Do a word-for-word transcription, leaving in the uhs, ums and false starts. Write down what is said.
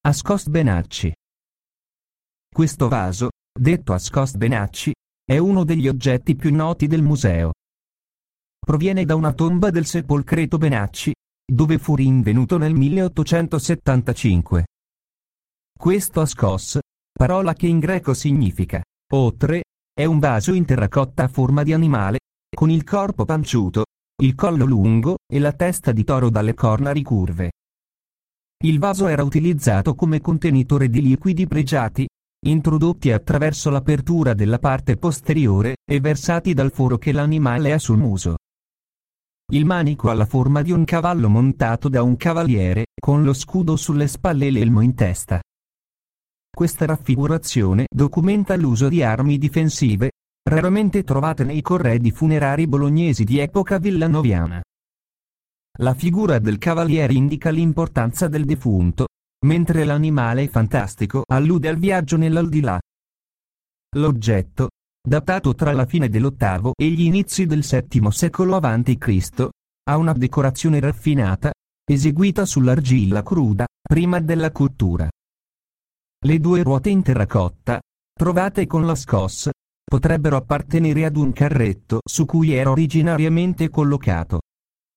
Ascost Benacci. Questo vaso, detto Ascost Benacci, è uno degli oggetti più noti del museo. Proviene da una tomba del sepolcreto Benacci, dove fu rinvenuto nel milleottocentosettantacinque. Questo ascos, parola che in greco significa otre, è un vaso in terracotta a forma di animale, con il corpo panciuto, il collo lungo e la testa di toro dalle corna ricurve. Il vaso era utilizzato come contenitore di liquidi pregiati, introdotti attraverso l'apertura della parte posteriore e versati dal foro che l'animale ha sul muso. Il manico ha la forma di un cavallo montato da un cavaliere, con lo scudo sulle spalle e l'elmo in testa. Questa raffigurazione documenta l'uso di armi difensive, raramente trovate nei corredi funerari bolognesi di epoca villanoviana. La figura del cavaliere indica l'importanza del defunto, mentre l'animale fantastico allude al viaggio nell'aldilà. L'oggetto, datato tra la fine dell'ottavo e gli inizi del settimo secolo avanti Cristo, ha una decorazione raffinata, eseguita sull'argilla cruda, prima della cottura. Le due ruote in terracotta, trovate con l'ascos, potrebbero appartenere ad un carretto su cui era originariamente collocato.